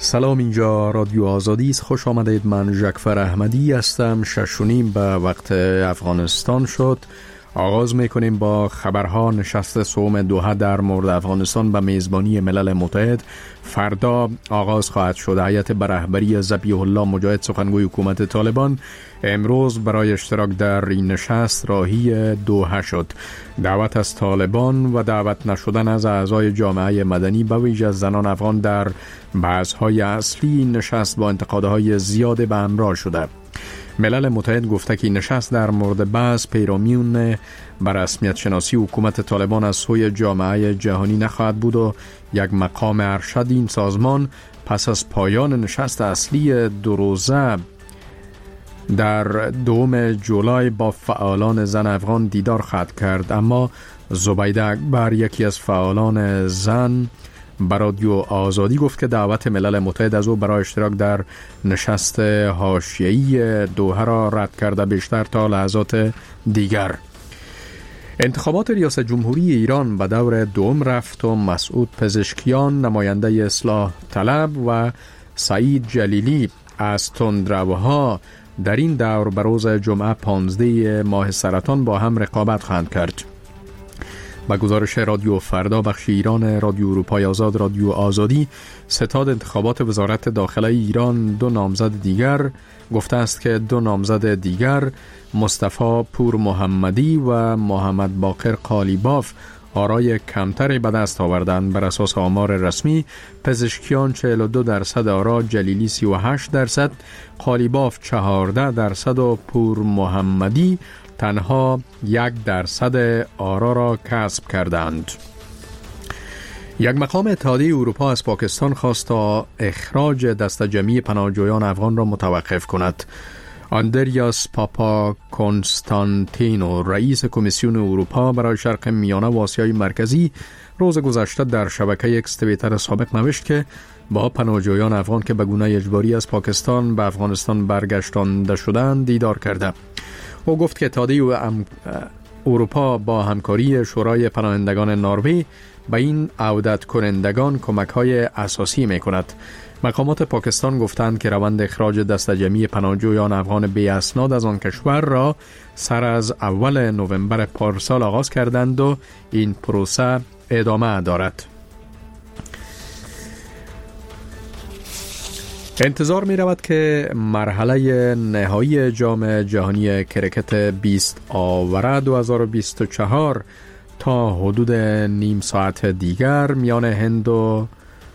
سلام، اینجا رادیو آزادی است. خوش آمدید. من جعفر احمدی هستم. 6:30 به وقت افغانستان شد. آغاز میکنیم با خبرها. نشست سوم دوحه در مورد افغانستان به میزبانی ملل متحد فردا آغاز خواهد شد. هیئت به رهبری ذبیح الله مجاهد، سخنگوی حکومت طالبان، امروز برای اشتراک در این نشست راهی دوحه شد. دعوت از طالبان و دعوت نشدن از اعضای جامعه مدنی به ویژه زنان افغان در بحث‌های اصلی نشست با انتقادهای زیاد به همراه شده. ملل متحد گفته که این نشست در مورد بحث پیرامون بر رسمیت شناسی حکومت طالبان از سوی جامعه جهانی نخواهد بود و یک مقام ارشد این سازمان پس از پایان نشست اصلی دو روزه در 2 جولای با فعالان زن افغان دیدار خواهد کرد. اما زبیده اکبر، یکی از فعالان زن، به رادیو آزادی گفت که دعوت ملل متحد از او برای اشتراک در نشست حاشیه‌ای دوحه را رد کرده بیشتر تا لحظات دیگر. انتخابات ریاست جمهوری ایران به دور دوم رفت و مسعود پزشکیان، نماینده اصلاح طلب، و سعید جلیلی از تندروها در این دور به روز جمعه 15 ماه سرطان با هم رقابت خواهند کرد. با گزارش رادیو فردا، بخش ایران رادیو اروپای آزاد رادیو آزادی ستاد انتخابات وزارت داخله ایران 2 نامزد دیگر گفته است که 2 نامزد دیگر، مصطفی پور محمدی و محمد باقر قالیباف، آرای کمتری به دست آوردند. بر اساس آمار رسمی، پزشکیان 42% آرا، جلیلی 38%، قالیباف 14% و پور محمدی تنها 1% آرا را کسب کردند. یک مقام اتحادیه اروپا از پاکستان خواست تا اخراج دسته جمعی پناهجویان افغان را متوقف کند. آندریاس پاپا کنستانتینو، رئیس کمیسیون اروپا برای شرق میانه و آسیای مرکزی، روز گذشته در شبکه اکس توییتر سابق نوشت که با پناهجویان افغان که به گونه اجباری از پاکستان به افغانستان برگشتانده شدند دیدار کرده. او گفت که اتحادیه اروپا با همکاری شورای پناهندگان نروژ به این عودت کنندگان کمک‌های اساسی می‌کند. مقامات پاکستان گفتند که روند اخراج دسته جمعی پناهجویان افغان بی اسناد از آن کشور را سر از اول نوامبر پارسال آغاز کردند و این پروسه ادامه دارد. انتظار می رود که مرحله نهایی جام جهانی کرکت 20 آور 2024 تا حدود نیم ساعت دیگر میان هند و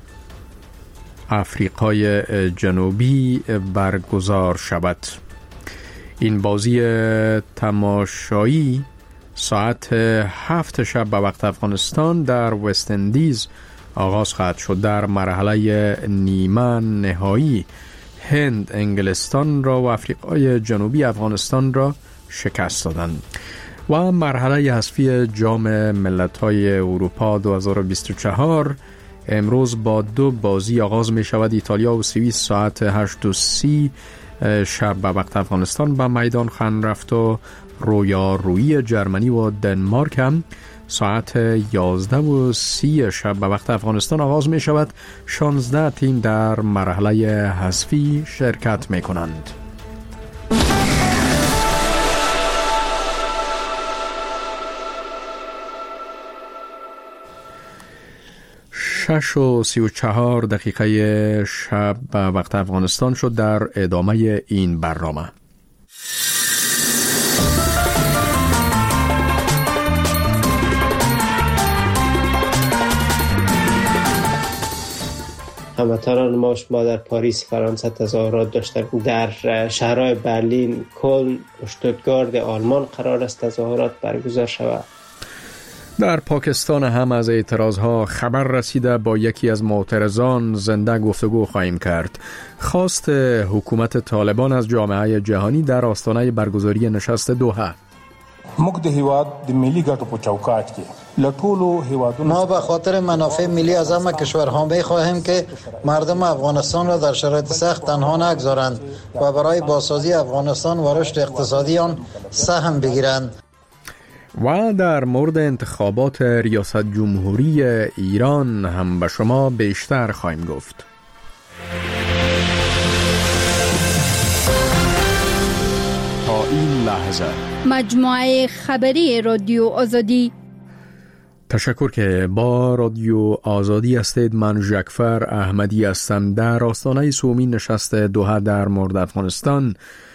آفریقای جنوبی برگزار شود. این بازی تماشایی ساعت 7 شب به وقت افغانستان در وست اندیز آغاز خواهد شد. در مرحله نیمه نهایی هند انگلستان را و آفریقای جنوبی افغانستان را شکست دادند. و مرحله حذفی جام ملت‌های اروپا 2024 امروز با 2 بازی آغاز می شود. ایتالیا و سوئیس ساعت 8:30 شب به وقت افغانستان به میدان خواهند رفت و رویارویی جرمنی و دنمارک هم ساعت 11:30 شب به وقت افغانستان آغاز می شود. 16 تیم در مرحله حذفی شرکت می کنند. شش و 34 دقیقه شب به وقت افغانستان شد. در ادامه این برنامه هموطنان ما، شما در پاریس فرانسه تظاهرات داشتند. در شهرهای برلین، کلن، اشتوتگارت آلمان قرار است تظاهرات برگزار شود. در پاکستان هم از اعتراضها خبر رسیده. با یکی از معترضان زنده گفتگو خواهیم کرد. خواست حکومت طالبان از جامعه جهانی در آستانه برگزاری نشست دوحه. ما به خاطر منافع ملی از همه کشورها می‌خواهیم که مردم افغانستان را در شرایط سخت تنها نگذارند و برای بازسازی افغانستان و رشد اقتصادی آن سهم بگیرند. و در مورد انتخابات ریاست جمهوری ایران هم به شما بیشتر خواهیم گفت. این لحظه. مجموعه خبری رادیو آزادی. تشکر که با رادیو آزادی هستید. من جعفر احمدی هستم. در آستانه سومین نشست دوحه در مورد افغانستان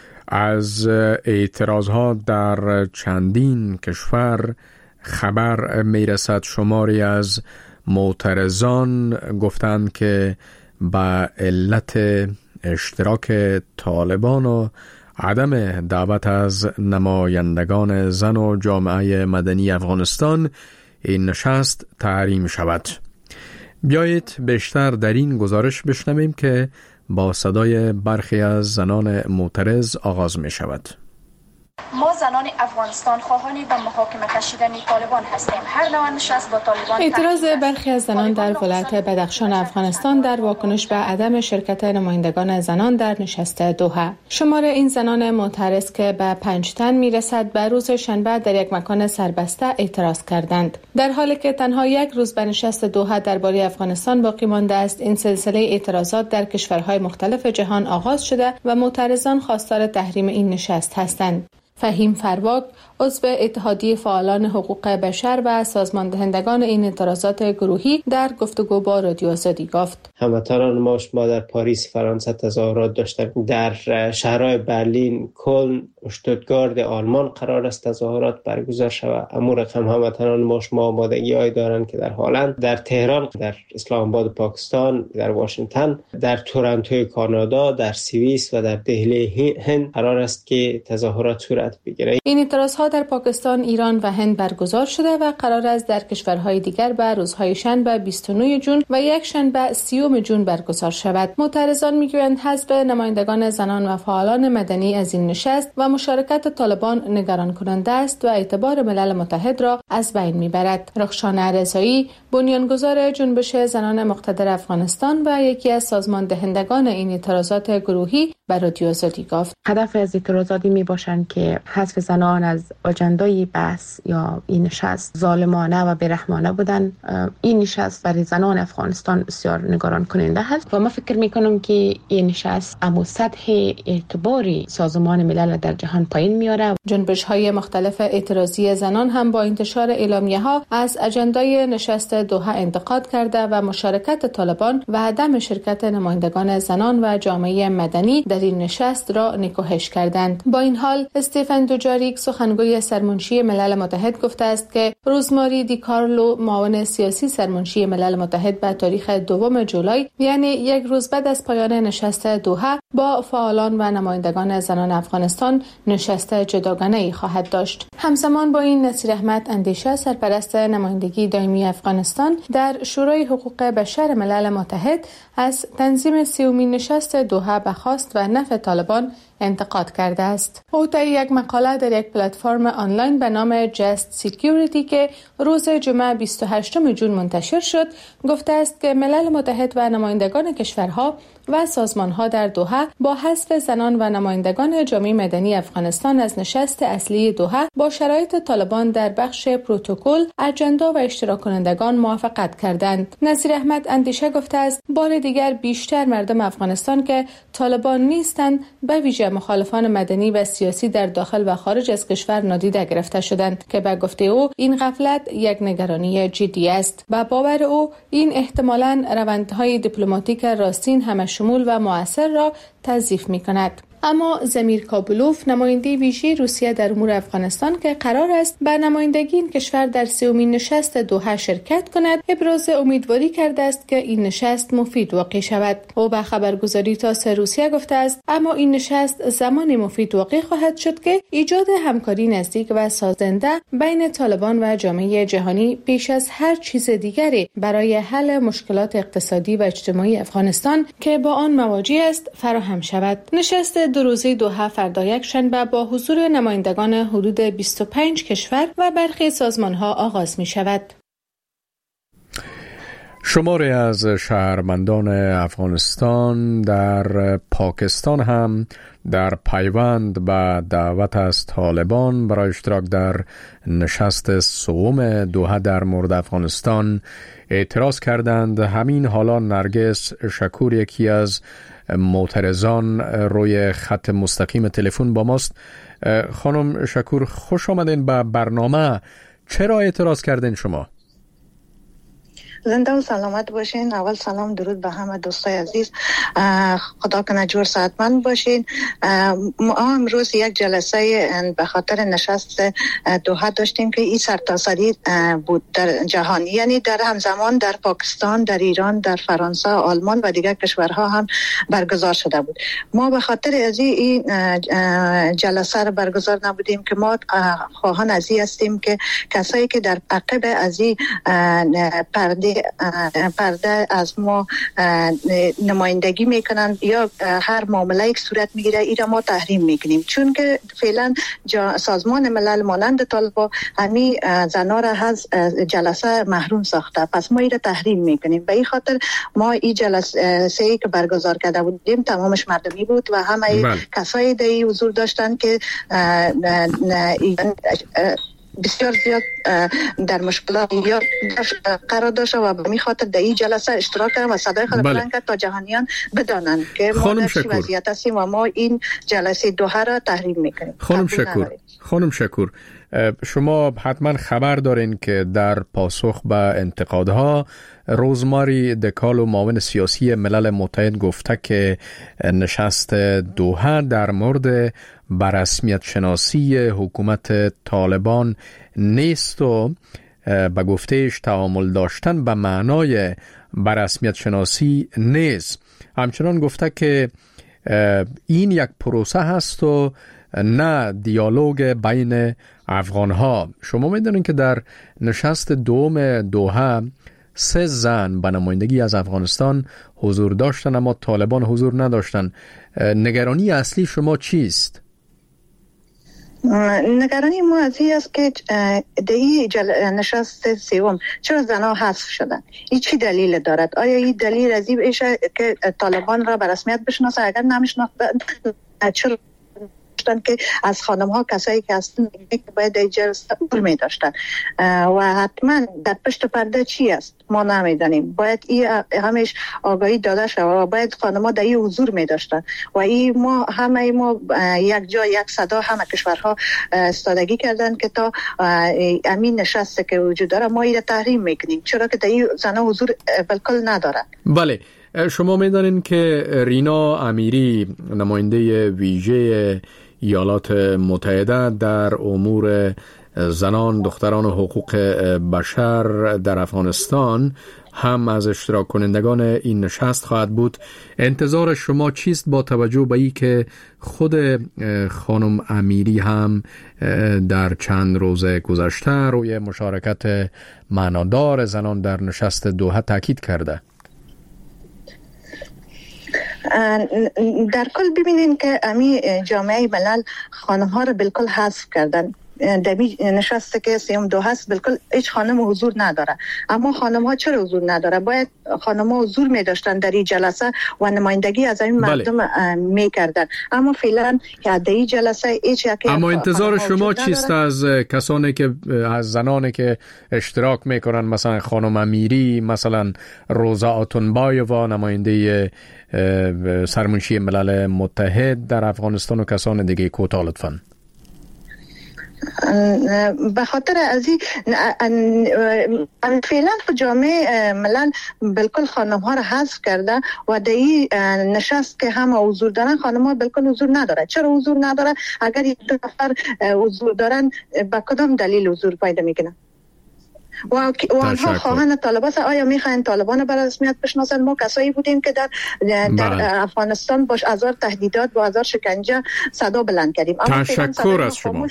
از اعتراضها در چندین کشور خبر میرسد. شماری از معترضان گفتند که به علت اشتراک طالبان و عدم دعوت از نمایندگان زن و جامعه مدنی افغانستان این نشست تحریم شود. بیایید بیشتر در این گزارش بشنویم که با صدای برخی از زنان معترض آغاز می شود. ما زنان افغانستان خواهانی به محاکمه کشیدن طالبان هستیم. هر نوع نشست با طالبان. اعتراض برخی از زنان در ولایت بدخشان افغانستان در واکنش به عدم شرکت نمایندگان زنان در نشست دوحه. شمار این زنان معترض که به 5 تن میرسد به روز شنبه در یک مکان سربسته اعتراض کردند. در حالی که تنها یک روز به نشست دوحه درباره افغانستان باقی مانده است، این سلسله اعتراضات در کشورهای مختلف جهان آغاز شده و معترضان خواستار تحریم این نشست هستند. فهیم فرواک، عضو اتحادیه فعالان حقوق بشر و سازمان دهندگان این اعتراضات گروهی، در گفتگو با رادیو آزادی گفت: هموطنان ما در پاریس فرانسه تظاهرات داشتند. در شهرهای برلین، کلن، اشتوتگارت آلمان قرار است تظاهرات برگزار شود. اما رقم هموطنان ما آمادگی‌هایی دارند که در هلند، در تهران، در اسلام آباد پاکستان، در واشنگتن، در تورنتو کانادا، در سوئیس و در دهلی هند قرار است که تظاهرات صورت بگیرد. این اعتراضات در پاکستان، ایران و هند برگزار شده و قرار است در کشورهای دیگر به روزهای شنبه 29 جون و یک شنبه 30 جون برگزار شود. معترضان میگویند حذف نمایندگان زنان و فعالان مدنی از این نشست و مشارکت طالبان نگران کننده است و اعتبار ملل متحد را از بین میبرد. رخشانه رضایی، بنیانگذار جنبش زنان مقتدر افغانستان و یکی از سازمان دهندگان این اعتراضات گروهی، به رادیو آزادی گفت: هدف از اعتراضاتی میباشند که حذف زنان از اجندای بحث یا این نشست ظالمانه و بیرحمانه بودن. این نشست برای زنان افغانستان بسیار نگران کننده است و من فکر میکنم که این نشست امو سطح اعتباری سازمان ملل در جهان پایین میاره. جنبش های مختلف اعتراضی زنان هم با انتشار اعلامیه ها از اجندای نشست دوحه انتقاد کرده و مشارکت طالبان و عدم شرکت نمایندگان زنان و جامعه مدنی در این نشست را نکوهش کردند. با این حال استیفن دوجاریک، سخنگوی سرمنشی ملل متحد، گفته است که روزماری دی کارلو، معاون سیاسی سرمنشی ملل متحد، به تاریخ 2 جولای، یعنی یک روز بعد از پایان نشست دوحه، با فعالان و نمایندگان زنان افغانستان نشست جداگانه‌ای خواهد داشت. همزمان با این، نصیر احمد اندیشه، سرپرست نمایندگی دائمی افغانستان در شورای حقوق بشر ملل متحد، از تنظیم 30مین نشست دوحه به خواست و نفع طالبان انتقاد کرده است. او در یک مقاله در یک پلتفرم آنلاین به نام جست سکیوریتی که روز جمعه 28 جون منتشر شد، گفته است که ملل متحد و نمایندگان کشورها و سازمانها در دوحه با حذف زنان و نمایندگان جامعه مدنی افغانستان از نشست اصلی دوحه با شرایط طالبان در بخش پروتکل، اجندا و اشتراک کنندگان موافقت کردند. نصیر احمد اندیشه گفته است بار دیگر بیشتر مردم افغانستان که طالبان نیستند، به ویژه مخالفان مدنی و سیاسی در داخل و خارج از کشور نادیده گرفته شدند که به گفته او این غفلت یک نگرانی جدی است. به باور او این احتمالاً روندهای دیپلماتیک راستین همه‌شمول و مؤثر را تضعیف می‌کند. اما زمیر کابلوف، نماینده ویژه روسیه در امور افغانستان که قرار است به نمایندگی این کشور در 30مین نشست دوحه شرکت کند، ابراز امیدواری کرده است که این نشست مفید واقع شود. او به خبرگزاری تاس روسیه گفته است اما این نشست زمان مفید واقع خواهد شد که ایجاد همکاری نزدیک و سازنده بین طالبان و جامعه جهانی پیش از هر چیز دیگری برای حل مشکلات اقتصادی و اجتماعی افغانستان که با آن مواجه است فراهم شود. نشست 2 روزه دوحه فردا یک شنبه با حضور نمایندگان حدود 25 کشور و برخی سازمان‌ها آغاز می شود. شماری از شهروندان افغانستان در پاکستان هم در پیوند به دعوت از طالبان برای اشتراک در نشست سوم دوحه در مورد افغانستان اعتراض کردند. همین حالا نرگس شکور، یکی از معترضان، روی خط مستقیم تلفن با ماست. خانم شکور خوش آمدین به برنامه. چرا اعتراض کردین شما؟ زنده و سلامت باشین. اول سلام درود به همه دوستای عزیز، خدا کنه جور صحتمند باشین. ما امروز یک جلسه به خاطر نشست دوحه داشتیم که این سرتاسری بود در جهان، یعنی در همزمان در پاکستان، در ایران، در فرانسه، آلمان و دیگر کشورها هم برگزار شده بود. ما به خاطر از این جلسه رو برگزار نبودیم که ما خواهان از این هستیم که کسایی که در عقب از این پرده از ما نمایندگی میکنن یا هر معامله یک صورت میگیره، ایرا ما تحریم میکنیم، چون که فعلا سازمان ملل مانند طالبان همین زنا را از جلسه محروم ساخته، پس ما ایرا تحریم میکنیم. به این خاطر ما این جلسه ای که برگزار کرده بودیم تمامش مردمی بود و همه کسایی در حضور داشتن که بسیار زیاد در مشکلات یا قرار داشت و به خاطر در این جلسه اشتراک کردن و صدای خود بلند کرد تا جهانیان بدانند که ما در چه وضعیت هستیم و ما این جلسه دوحه را تحریم میکنیم. خانم شکور، شما حتما خبر دارین که در پاسخ به انتقادها روزماری دکالو معاون سیاسی ملل متحد گفته که نشست دوحه در مورد بررسمیت شناسی حکومت طالبان نیست و به گفتهش تعامل داشتن به معنای بررسمیت شناسی نیست. همچنان گفته که این یک پروسه هست و نه دیالوگ بین افغانها. شما میدونین که در نشست دوم دوحه 3 زن به نمایندگی از افغانستان حضور داشتن اما طالبان حضور نداشتن. نگرانی اصلی شما چیست؟ نگرانی ما از این است که در نشست سوم چرا زنها حذف شدن؟ این چی دلیل دارد؟ آیا این دلیل از این باشه که طالبان را به رسمیت بشناسه؟ اگر نمیشناختن چرا که از خانم ها کسایی که هستن باید اجازه می داشتن و حتما در پشت پرده چی است ما نمیدانیم. باید این همیش آگاهی داده شد و باید خانم ها در این حضور می داشتن و این ما یک جا یک صدا همه کشورها استادگی کردن که تا امین نشسته که وجود داره ما این تحریم میکنیم، چرا که در این زنها حضور بالکل ندارن. بله، شما میدانین که رینا امیری نماینده ویژه ایالات متحده در امور زنان، دختران و حقوق بشر در افغانستان هم از اشتراک کنندگان این نشست خواهد بود. انتظار شما چیست با توجه به این که خود خانم امیری هم در چند روز گذشته روی مشارکت معنادار زنان در نشست دوحه تاکید کرده؟ در کل ببینین که امی جامعه ملل خانم ها رو بالکل حذف کردن. در نشسته که سوم دوحه است بالکل هیچ خانم حضور نداره. اما خانم ها چرا حضور نداره؟ باید خانم ها حضور می داشتن در این جلسه و نمایندگی از این مردم می کردن. اما فعلا در این جلسه هیچ یک. اما انتظار شما چیست از کسانی که از زنانی که اشتراک میکنن، مثلا خانم امیری، مثلا روزا آتونبایووا نماینده سرمنشی ملل متحد در افغانستان و کسان دیگه؟ کوتاه لطفاً. به خاطر از این فعلا جامعه ملل بالکل خانم ها را حذف کرده و در این نشست که همه حضور دارن خانم ها بالکل حضور نداره. چرا حضور نداره؟ اگر یک نفر حضور دارن به کدام دلیل حضور پیدا میکنن؟ و آنها خواهان طالبان است. آیا میخواین طالبان به رسمیت بشناسن؟ ما کسایی بودیم که در افغانستان باش هزار تهدیدات با هزار شکنجه صدا بلند کردیم. تشکر از شما.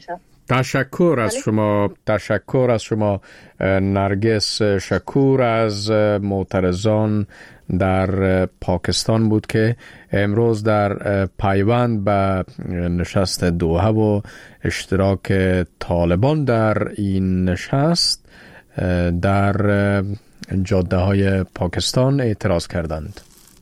تشکر از شما نرگس شکور از معترضان در پاکستان بود که امروز در پیوند به نشست دوحه و اشتراک طالبان در این نشست در جاده های پاکستان اعتراض کردند.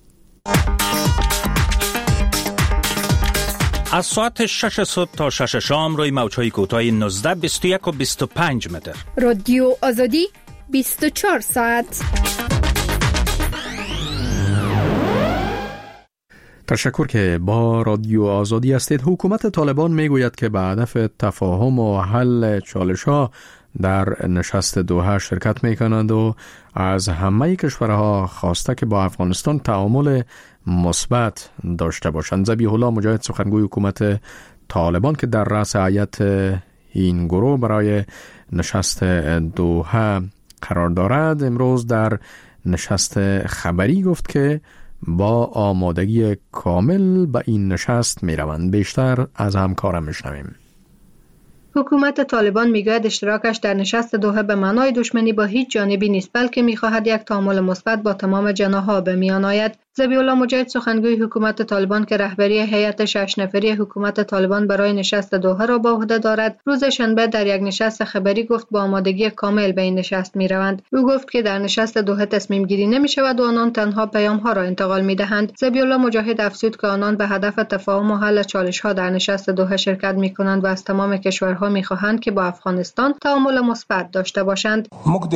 از ساعت 6 صبح تا 6 شام روی موج‌های کوتاه 19، 21 و 25 متر. رادیو آزادی 24 ساعت. تشکر که با رادیو آزادی هستید. حکومت طالبان میگوید که به هدف تفاهم و حل چالش‌ها در نشست دوحه شرکت میکنند و از همه کشورها خواسته که با افغانستان تعامل مثبت داشته باشند. ذبیح الله مجاهد، سخنگوی حکومت طالبان که در رأس هیئت این گروه برای نشست دوحه قرار دارد، امروز در نشست خبری گفت که با آمادگی کامل به این نشست می روند. بیشتر از همکارم میشنویم. حکومت طالبان میگوید اشتراکش در نشست دوحه به معنای دشمنی با هیچ جانبی نیست، بلکه میخواهد یک تعامل مثبت با تمام جناح‌ها به میان آید. ذبیح الله مجاهد، سخنگوی حکومت طالبان که رهبری هیئت 6 نفری حکومت طالبان برای نشست دوحه را به عهده دارد، روز شنبه در یک نشست خبری گفت با آمادگی کامل به این نشست میروند. او گفت که در نشست دوحه تصمیم گیری نمی شود و آنان تنها پیام ها را انتقال می دهند. ذبیح الله مجاهد افزود که آنان به هدف تفاهم و حل چالش ها در نشست دوحه شرکت می کنند و از تمام کشورها می خواهند که با افغانستان تعامل مثبت داشته باشند.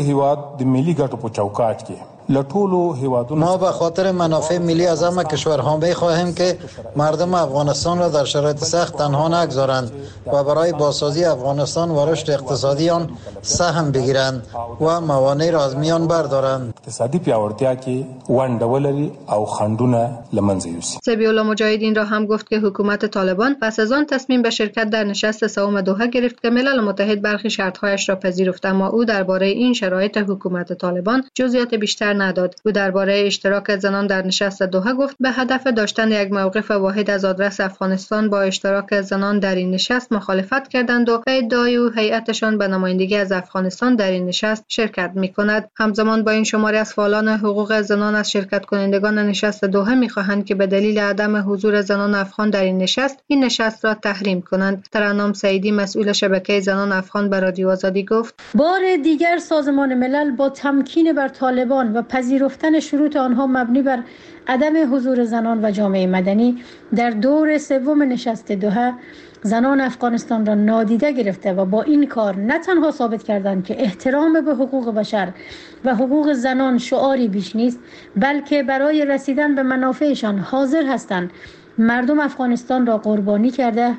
ما به خاطر منافع ملی از همه کشورها بخواهیم که مردم افغانستان را در شرایط سخت تنها نگذارند و برای بازسازی افغانستان و رشد اقتصادی آن سهم بگیرند و موانع را از میان بردارند. اقتصادی پیاوړتیا کې ونډه ولري او خنډونه له منځه یوسي. ذبیح الله مجاهد این را هم گفت که حکومت طالبان پس از آن تصمیم به شرکت در نشست سوم دوحه گرفت که ملل متحد برخی شرط‌هایش را پذیرفت، اما او درباره این شرایط حکومت طالبان جزئیات بیشتر نداد. او درباره اشتراک زنان در نشست دوحه گفت به هدف داشتن یک موقف واحد از آدرس افغانستان با اشتراک زنان در این نشست مخالفت کردند و به ادعای او هیئتشان به نمایندگی از افغانستان در این نشست شرکت می‌کند. همزمان با این شماری از فعالان حقوق زنان از شرکت کنندگان نشست دوحه می‌خواهند که به دلیل عدم حضور زنان افغان در این نشست را تحریم کنند. ترنم سعیدی، مسئول شبکه زنان افغان، به رادیو آزادی گفت: بار دیگر سازمان ملل با تمکین بر طالبان و پذیرفتن شروط آنها مبنی بر عدم حضور زنان و جامعه مدنی در دور سوم نشست دوحه زنان افغانستان را نادیده گرفته و با این کار نه تنها ثابت کردند که احترام به حقوق بشر و حقوق زنان شعاری بیش نیست، بلکه برای رسیدن به منافعشان حاضر هستند مردم افغانستان را قربانی کرده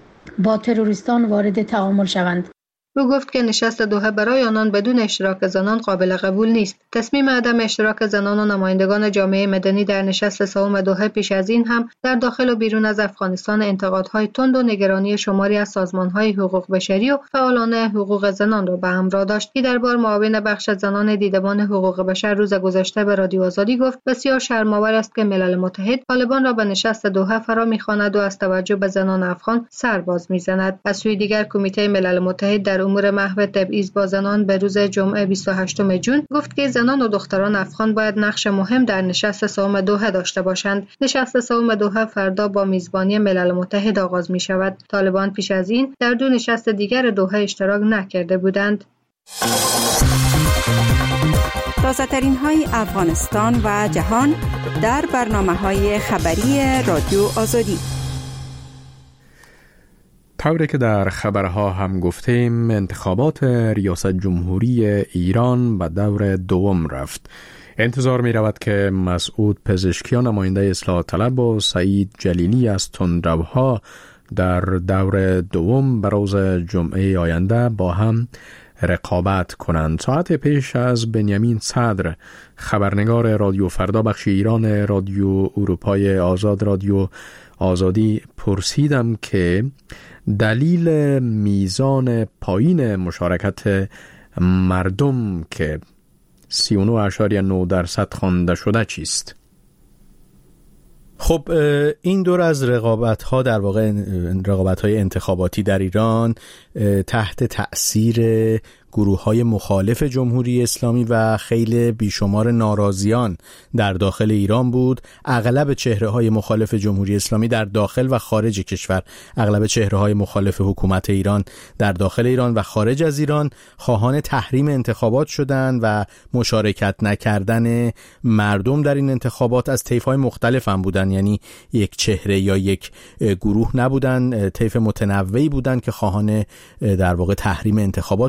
با تروریستان وارد تعامل شوند. او گفت که نشست دوحه برای آنان بدون اشتراک زنان قابل قبول نیست. تصمیم عدم اشتراک زنان و نمایندگان جامعه مدنی در نشست سوم دوحه پیش از این هم در داخل و بیرون از افغانستان انتقادهای تند و نگرانی شماری از سازمانهای حقوق بشری و فعالان حقوق زنان را به همراه داشت. دیدربار معاون بخش زنان دیدبان حقوق بشر روز گذشته به رادیو آزادی گفت بسیار شرم‌آور است که ملل متحد طالبان را به نشست دوحه فرا می‌خواند و از توجه به زنان افغان سر باز می‌زند. از سوی دیگر کمیته ملل متحد در امور محو تبعیض با زنان به روز جمعه 28 جون گفت که زنان و دختران افغان باید نقش مهم در نشست سوم دوحه داشته باشند. نشست سوم دوحه فردا با میزبانی ملل متحد آغاز می شود. طالبان پیش از این در دو نشست دیگر دوحه اشتراک نکرده بودند. تازه‌ترین های افغانستان و جهان در برنامه‌های خبری رادیو آزادی. طوری که در خبرها هم گفتیم، انتخابات ریاست جمهوری ایران به دور دوم رفت. انتظار می رود که مسعود پزشکیان نماینده اصلاح طلب و سعید جلیلی از تندروها در دور دوم به روز جمعه آینده با هم رقابت کنند. ساعت پیش از بنیامین صدر، خبرنگار رادیو فردا بخش ایران رادیو اروپای آزاد رادیو آزادی، پرسیدم که دلیل میزان پایین مشارکت مردم که 39.9% خوانده شده چیست؟ خب این دور از رقابت‌ها، در واقع رقابت‌های انتخاباتی در ایران تحت تأثیر گروه‌های مخالف جمهوری اسلامی و خیلی بیشمار ناراضیان در داخل ایران بود. اغلب چهره‌های مخالف جمهوری اسلامی در داخل و خارج کشور، اغلب چهره‌های مخالف حکومت ایران در داخل ایران و خارج از ایران خواهان تحریم انتخابات شدند و مشارکت نکردن مردم در این انتخابات از طیف‌های مختلف هم بودن، یعنی یک چهره یا یک گروه نبودن، طیف متنوعی بودن که خواهان در واقع تحریم انتخابات بودن. این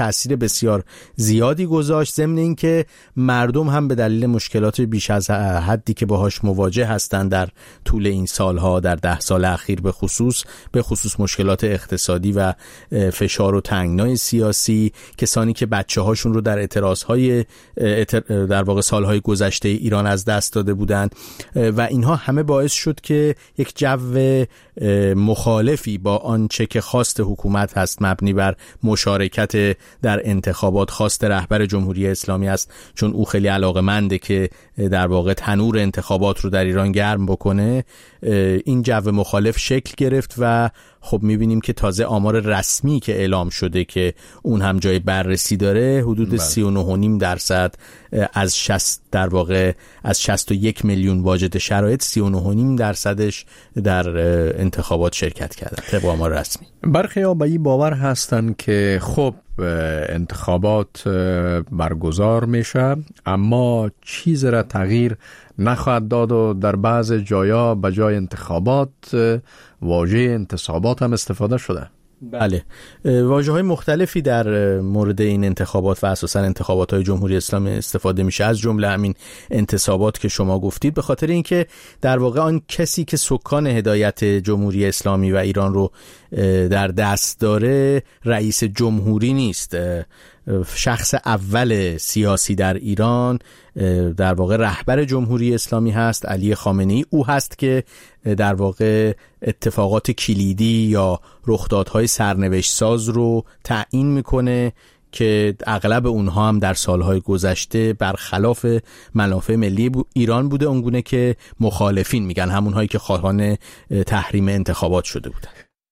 تأثیر بسیار زیادی گذاشت، ضمن اینکه مردم هم به دلیل مشکلات بیش از حدی که باهاش مواجه هستند در طول این سالها، در 10 سال اخیر به خصوص مشکلات اقتصادی و فشار و تنگنای سیاسی، کسانی که بچه‌هاشون رو در اعتراضهای در واقع سالهای گذشته ایران از دست داده بودند و اینها همه باعث شد که یک جو مخالفی با آنچه که خواست حکومت هست، مبنی بر مشارکت در انتخابات، خواست رهبر جمهوری اسلامی است، چون او خیلی علاقه‌منده که در واقع تنور انتخابات رو در ایران گرم بکنه، این جو مخالف شکل گرفت و خب میبینیم که تازه آمار رسمی که اعلام شده که اون هم جای بررسی داره، حدود 39.5% از 60 در واقع از 61 میلیون واجد شرایط 39.5% در انتخابات شرکت کردن طبق آمار رسمی. برخی به این باور هستند که خب انتخابات برگزار میشه اما چیز را تغییر نخواهد داد و در بعض جایا به جای انتخابات واژه انتصابات هم استفاده شده. بله، واژه‌های مختلفی در مورد این انتخابات و اساساً انتخابات‌های جمهوری اسلامی استفاده میشه، از جمله همین انتصابات که شما گفتید، به خاطر اینکه در واقع آن کسی که سکان هدایت جمهوری اسلامی و ایران رو در دست داره رئیس جمهوری نیست. شخص اول سیاسی در ایران در واقع رهبر جمهوری اسلامی هست، علی خامنه‌ای. او هست که در واقع اتفاقات کلیدی یا رخدادهای سرنوشت ساز رو تعیین میکنه که اغلب اونها هم در سالهای گذشته برخلاف منافع ملی ایران بوده، اونگونه که مخالفین میگن، همونهایی که خواهان تحریم انتخابات شده بودن.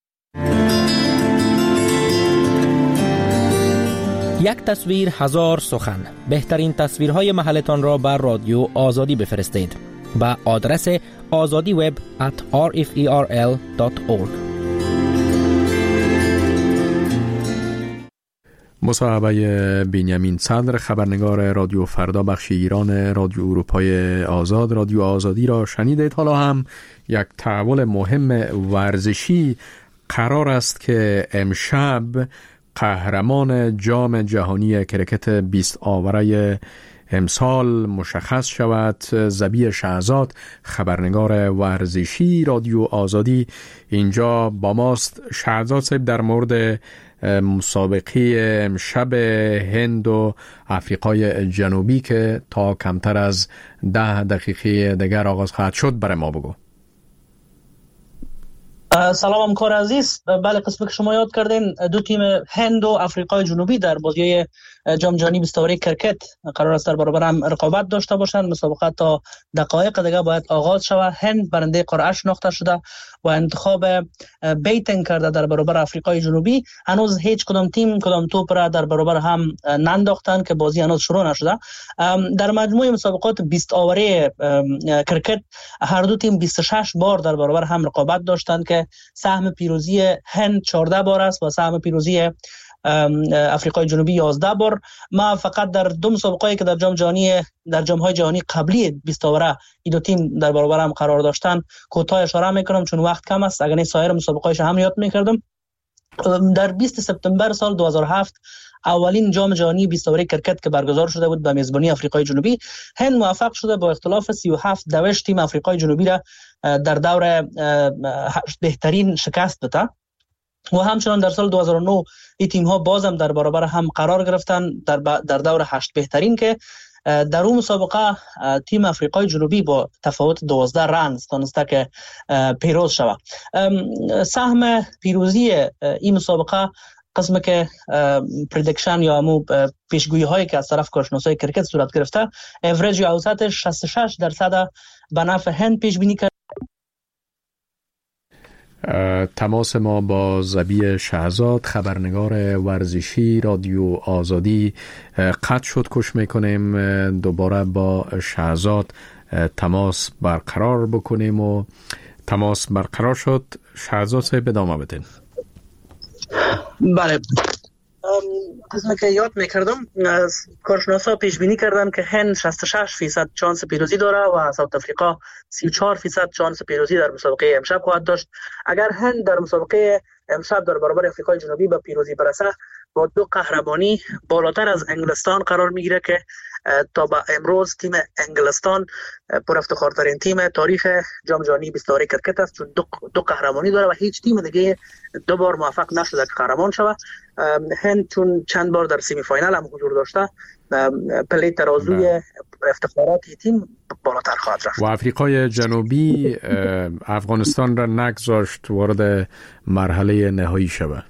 یک تصویر هزار سخن. بهترین تصویرهای محلتان را بر رادیو آزادی بفرستید با آدرس azadiweb@rferl.org. مصاحبه بنیامین صدر، خبرنگار رادیو فردا بخش ایران رادیو اروپای آزاد، رادیو آزادی را شنیدید. حالا هم یک تحول مهم ورزشی قرار است که امشب قهرمان جام جهانی کرکت 20 آوره امسال مشخص شود. زبی شهزاد، خبرنگار ورزشی رادیو آزادی، اینجا با ماست. شهزاد صاحب، در مورد مسابقه امشب هند و آفریقای جنوبی که تا کمتر از 10 دقیقه دیگر آغاز خواهد شد برای ما بگو. سلام همکار عزیز. بله، قسمی که شما یاد کردین، دو تیم هند و آفریقای جنوبی در بازی جام جهانی 20 آوره کرکت قرار است در برابر هم رقابت داشته باشند. مسابقه تا دقایق دیگه باید آغاز شود. هند برنده قرعه شناخته شده و انتخاب بیتینگ کرده در برابر آفریقای جنوبی. هنوز هیچ کدام تیم کدام توپ را در برابر هم ننداختن که بازی هنوز شروع نشده. در مجموع مسابقات 20 آوره کرکت هر دو تیم 26 بار در برابر هم رقابت داشتند که سهم پیروزی هند 14 بار است و سهم پیروزی آفریقای جنوبی 11 بار. ما فقط در دو مسابقه‌ای که در جام‌های جهانی قبلی 20 آوره این دو تیم در برابر هم قرار داشتن کوتاه اشاره میکنم چون وقت کم است، اگر نه سایر مسابقه‌ایش هم یاد میکردم. در 20 سپتامبر سال 2007 اولین جام جهانی 20 آوره کرکت که برگزار شده بود به میزبانی آفریقای جنوبی، هند موفق شده با اختلاف 37 دوش تیم آفریقای جنوبی را در دور بهترین شکست بده و همچنان در سال 2009 این تیم ها بازم در برابر هم قرار گرفتن در دور 8 بهترین که در اون مسابقه تیم آفریقای جنوبی با تفاوت 12 رنز تونسته که پیروز شود. سهم پیروزی این مسابقه قسمه که پردیکشن یا همون پیشگویی هایی که از طرف کارشناسای کرکت صورت گرفته، اوریج یا اوسط 66% به نفع هند پیش بینی کرد. تماس ما با زبی شهزاد، خبرنگار ورزشی رادیو آزادی قطع شد. کش میکنیم دوباره با شهزاد تماس برقرار بکنیم و تماس برقرار شد. شهزاد صاحب ادامه بدین. بله، قسمی که یاد میکردم، کارشناسا پیش بینی کردن که هند 66% شانس پیروزی داره و ساوت افریقا 34% شانس پیروزی در مسابقه امشب خواهد داشت. اگر هند در مسابقه امشب در برابر آفریقای جنوبی به پیروزی برسه، با 2 قهرمانی بالاتر از انگلستان قرار میگیره که تا به امروز تیم انگلستان پر افتخارترین تیم تاریخ جام جهانی 20 کرکت است، چون 2 قهرمانی داره و هیچ تیم دیگه 2 بار موفق نشده که قهرمان شود. هند چون چند بار در سیمی فاینال هم حضور داشته، پله ترازوی افتخارات تیم بالاتر خواهد رفت. و آفریقای جنوبی افغانستان را نگذاشت وارد مرحله نهایی شود.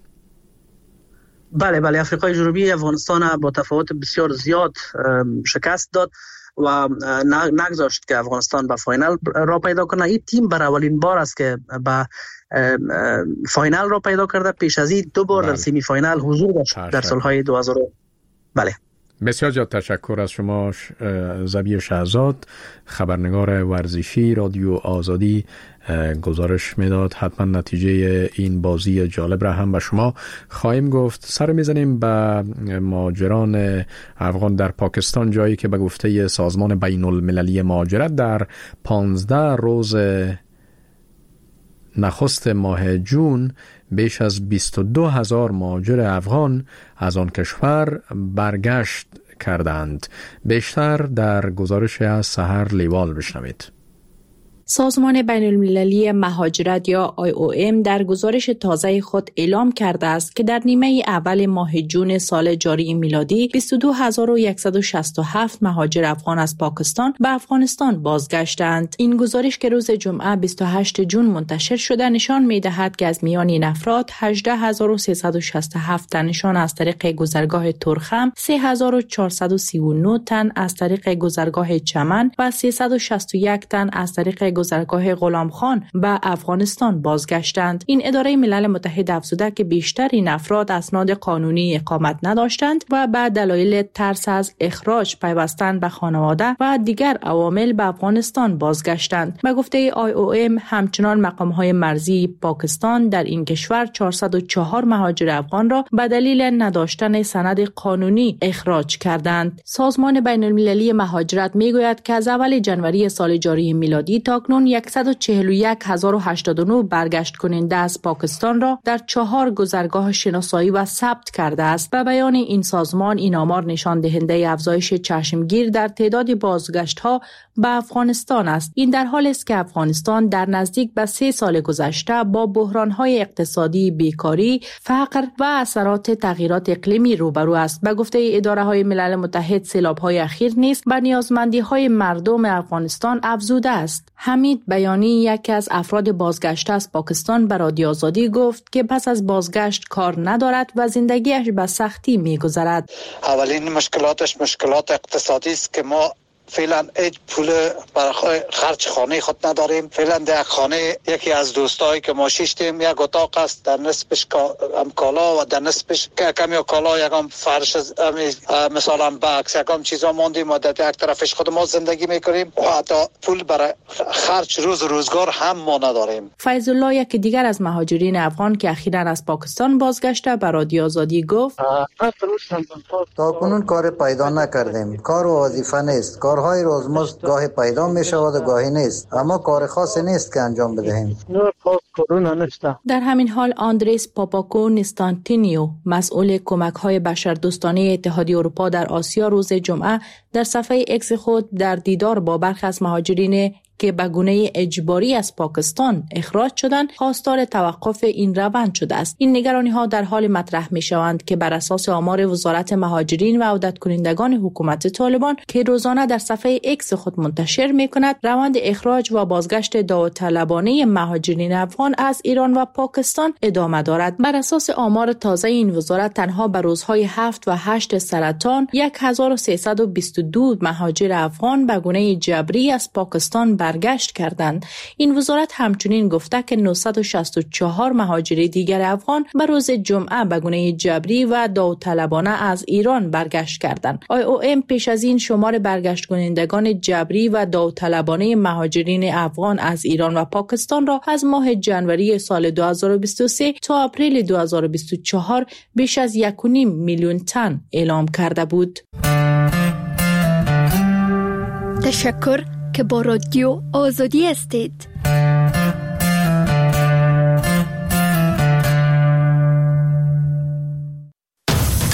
بله آفریقای جنوبی افغانستان با تفاوت بسیار زیاد شکست داد و نگذاشت که افغانستان به فاینال را پیدا کنه. این تیم بر اولین بار است که به فاینال را پیدا کرده، پیش از این 2 بار در سیمی فاینال حضور داشت در سالهای 2000. بله. بسیار زیاد تشکر از شما ظبی شهزاد، خبرنگار ورزشی رادیو آزادی. گزارش میداد. حتما نتیجه این بازی جالب را هم به شما خواهیم گفت. سر میزنیم به مهاجران افغان در پاکستان، جایی که به گفته سازمان بین المللی مهاجرت در 15 روز نخست ماه جون بیش از 22,000 مهاجر افغان از آن کشور برگشت کردند. بیشتر در گزارش از سحر لیوال بشنوید. سازمان بین المللی مهاجرت یا IOM در گزارش تازه خود اعلام کرده است که در نیمه اول ماه جون سال جاری میلادی 22,167 مهاجر افغان از پاکستان به افغانستان بازگشتند. این گزارش که روز جمعه 28 جون منتشر شده نشان می‌دهد که از میان این افراد 18,367 تنشان از طریق گذرگاه ترخم، 3,439 تن از طریق گذرگاه چمن و 361 تن از طریق گذرگاه غلامخان به افغانستان بازگشتند. این اداره ملل متحد افزوده که بیشتر این افراد اسناد قانونی اقامت نداشتند و به دلایل ترس از اخراج، پیوستن به خانواده و دیگر عوامل به افغانستان بازگشتند. به گفته IOM همچنان مقام‌های مرزی پاکستان در این کشور 404 مهاجر افغان را به دلیل نداشتن سند قانونی اخراج کردند. سازمان بین المللی مهاجرت میگوید که از اول جنوری سال جاری میلادی تا اکنون 141,089 برگشت کننده از پاکستان را در 4 گذرگاه شناسایی و ثبت کرده است. به بیان این سازمان این آمار نشان دهنده افزایش چشمگیر در تعداد بازگشت‌ها به افغانستان است. این در حالی است که افغانستان در نزدیک به 3 سال گذشته با بحران‌های اقتصادی، بیکاری، فقر و اثرات تغییرات اقلیمی روبرو است. به گفته اداره‌های ملل متحد سیلاب‌های اخیر نیز به نیازمندی‌های مردم افغانستان افزوده است. حمید بیانی یکی از افراد بازگشته از پاکستان به رادیو آزادی گفت که پس از بازگشت کار ندارد و زندگیش به سختی می‌گذرد. اولین مشکلاتش مشکلات اقتصادی است که ما فعلا هیچ پول برای خرج خانه خود نداریم. فعلا در خانه یکی از دوستایی که ما شیشتیم یک اتاق است، در نصفش کالا و در نصفش کمی کالا، یکم فرش، مثلا باکس، یکم چیزا ماندیم و در یک طرفش خود ما زندگی میکنیم و حتی پول برای خرج روزگار هم ما نداریم. فیض الله یکی دیگر از مهاجرین افغان که اخیراً از پاکستان بازگشته به رادیو آزادی گفت تا کنون کار پیدا نکردیم. کار و وظیفه نیست. کارهای روزمزد گاهی پیدا می شود و گاهی نیست، اما کار خاصی نیست که انجام بدهیم. در همین حال آندریس پاپاکو نیستانتینیو، مسئول کمک‌های بشردوستانه اتحادیه اروپا در آسیا، روز جمعه در صفحه اکس خود در دیدار با برخی از مهاجرین که به گونه اجباری از پاکستان اخراج شدند خواستار توقف این روند شده است. این نگرانی‌ها در حال مطرح می‌شوند که بر اساس آمار وزارت مهاجرین و عودت کنندگان حکومت طالبان که روزانه در صفحه اکس خود منتشر می‌کند، روند اخراج و بازگشت داوطلبانه مهاجرین افغان از ایران و پاکستان ادامه دارد. بر اساس آمار تازه این وزارت تنها بر روزهای 7 و 8 سرطان 1322 مهاجر افغان به گونه جبری از پاکستان برگشت کردند. این وزارت همچنین گفته که 964 مهاجر دیگر افغان به روز جمعه به گونه جبری و داوطلبانه از ایران برگشت کردند. IOM پیش از این شمار برگشت کنندگان جبری و داوطلبانه مهاجرین افغان از ایران و پاکستان را از ماه جنوری سال 2023 تا اپریل 2024 بیش از 1.5 میلیون تن اعلام کرده بود. تشکر که با رادیو آزادی هستید.